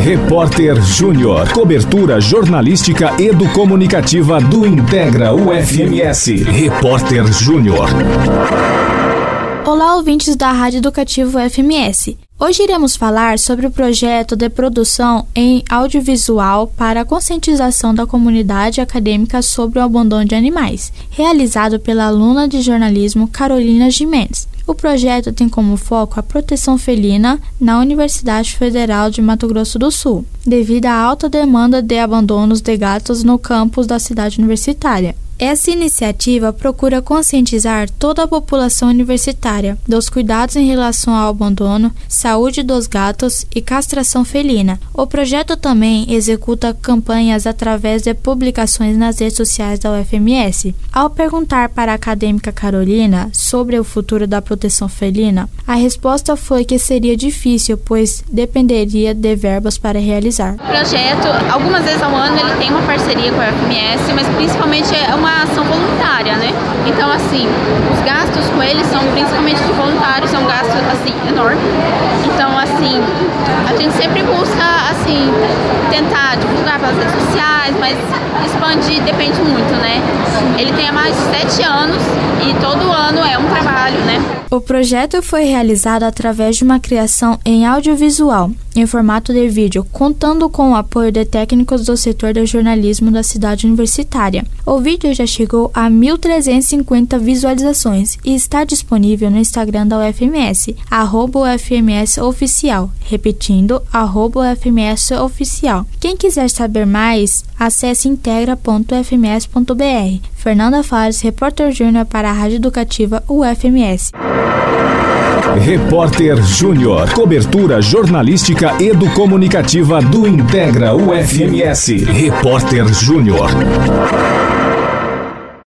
Repórter Júnior. Cobertura jornalística educomunicativa do Integra UFMS. Repórter Júnior. Olá, ouvintes da Rádio Educativo UFMS. Hoje iremos falar sobre o projeto de produção em audiovisual para a conscientização da comunidade acadêmica sobre o abandono de animais, realizado pela aluna de jornalismo Carolina Gimenez. O projeto tem como foco a proteção felina na Universidade Federal de Mato Grosso do Sul, devido à alta demanda de abandonos de gatos no campus da cidade universitária. Essa iniciativa procura conscientizar toda a população universitária dos cuidados em relação ao abandono, saúde dos gatos e castração felina. O projeto também executa campanhas através de publicações nas redes sociais da UFMS. Ao perguntar para a acadêmica Carolina sobre o futuro da proteção felina, a resposta foi que seria difícil, pois dependeria de verbas para realizar. O projeto, algumas vezes ao ano, ele tem uma parceria com a UFMS, mas principalmente é uma ação voluntária, né? Então, assim, os gastos com eles são principalmente de voluntários, é um gasto, assim, enorme. Então, assim, a gente sempre busca, assim, tentar divulgar pelas redes sociais, mas expandir depende muito, né? Ele tem há mais de 7 anos e todo ano é um trabalho, né? O projeto foi realizado através de uma criação em audiovisual, em formato de vídeo, contando com o apoio de técnicos do setor de jornalismo da cidade universitária. O vídeo já chegou a 1.350 visualizações e está disponível no Instagram da UFMS, @UFMSOficial, repetindo, @UFMSOficial. Quem quiser saber mais, acesse integra.ufms.br. Fernanda Fares, repórter júnior para a Rádio Educativa UFMS. Repórter Júnior. Cobertura jornalística educomunicativa do Integra UFMS. Repórter Júnior.